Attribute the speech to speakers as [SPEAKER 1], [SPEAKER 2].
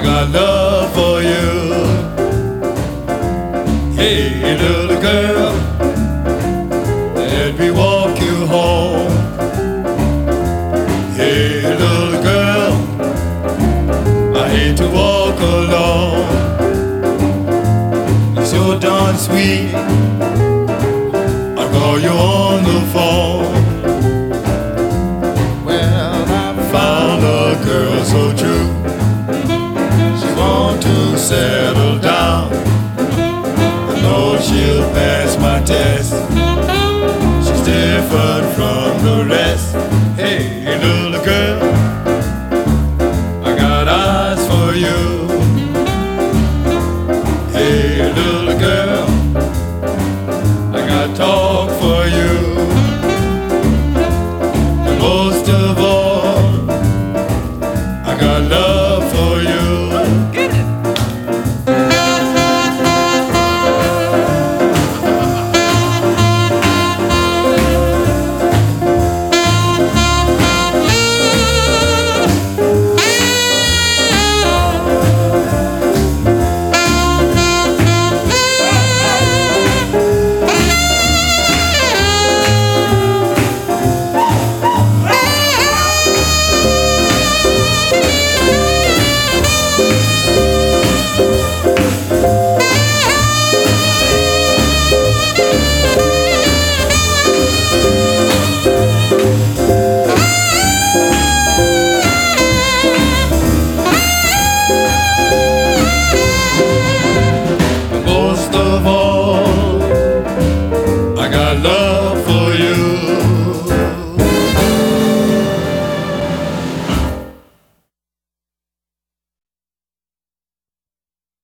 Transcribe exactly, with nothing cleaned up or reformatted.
[SPEAKER 1] got love for you. Hey, little girl, let me walk you home. Hey, little girl, I hate to walk alone. You're so darn sweet, I'll call you on the phone. Well, I found a girl so true, she wants to settle down. I know she'll pass my test, she's different from the rest.